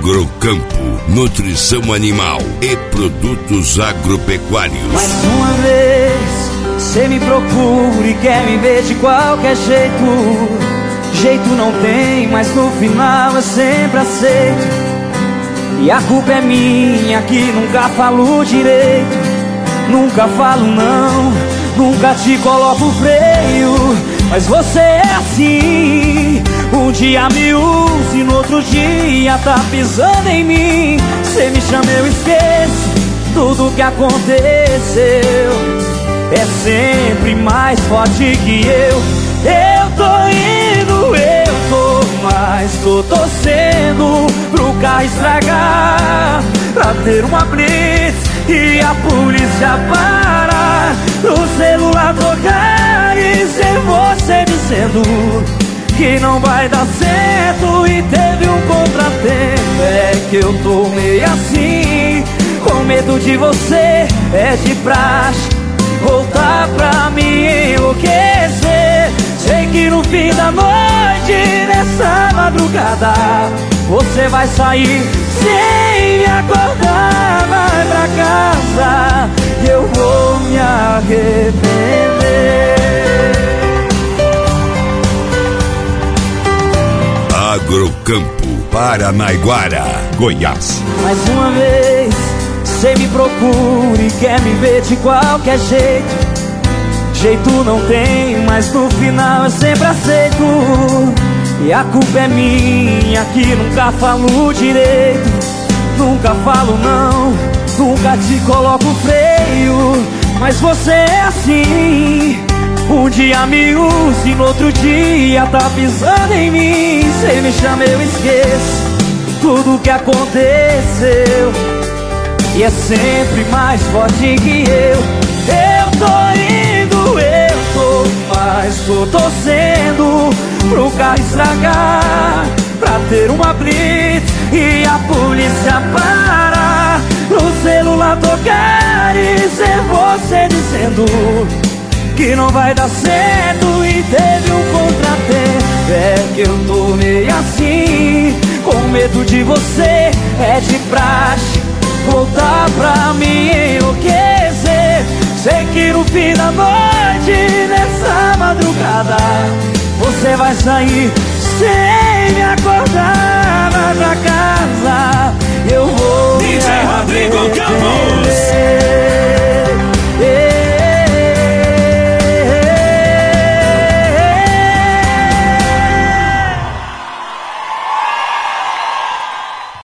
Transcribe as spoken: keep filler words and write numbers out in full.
Agrocampo, nutrição animal e produtos agropecuários. Mais uma vez, cê me procura e quer me ver de qualquer jeito. Jeito não tem, mas no final eu sempre aceito. E a culpa é minha que nunca falo direito. Nunca falo não, nunca te coloco freio. Mas você é assim, um dia me usa e no outro dia tá pisando em mim. Cê me chama, eu esqueço tudo que aconteceu. É sempre mais forte que eu. Eu tô indo, eu tô, mas tô torcendo pro carro estragar, pra ter uma blitz e a polícia parar, o celular tocar e ser você dizendo que não vai dar certo e teve um contratempo. É que eu tô meio assim, com medo de você, é de praxe voltar pra me enlouquecer. Sei que no fim da noite, nessa madrugada, você vai sair sem me acordar. Vai pra casa e eu vou me arrepender. Agrocampo, Paranaiguara, Goiás. Mais uma vez, cê me procura e quer me ver de qualquer jeito. Jeito não tem, mas no final eu sempre aceito. E a culpa é minha que nunca falo direito. Nunca falo não, nunca te coloco freio. Mas você é assim, um dia me usa e no outro dia tá pisando em mim. Cê me chama, eu esqueço tudo que aconteceu. E é sempre mais forte que eu. Eu tô indo, eu tô, mas tô torcendo pro carro estragar, pra ter uma blitz e a polícia parar, o celular tocar e ser você dizendo que não vai dar certo e teve um contratempo. É que eu tô meio assim, com medo de você, é de praxe voltar pra me enlouquecer. Sei que no fim da noite, nessa madrugada, você vai sair sem me acordar. Vai pra casa, eu vou D J Rodrigo Campos.